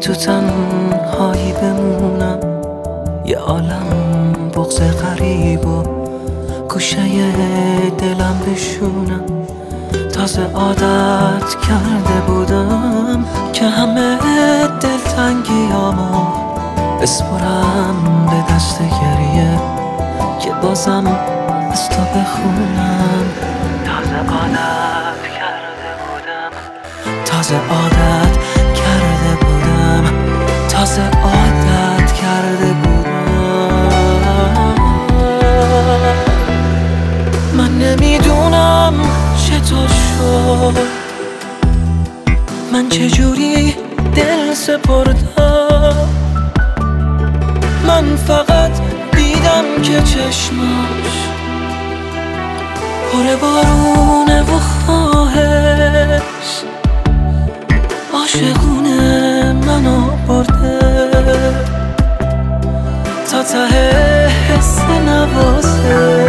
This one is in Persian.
تو تنهایی بمونم، یه عالم بغض غریب و گوشه دلم بشونم. تازه عادت کرده بودم که همه دلتنگیامو بسپرم به دست گریه، که بازم از تو بخونم. تازه عادت کرده بودم، تازه عادت کرده بودم، تازه عادت کرده بودم. من نمیدونم چطور شد، من چجوری دل سپردم. من فقط دیدم که چشماش پر بارونه و خواهش، عاشقونه منو برده تا ته حس نوازه.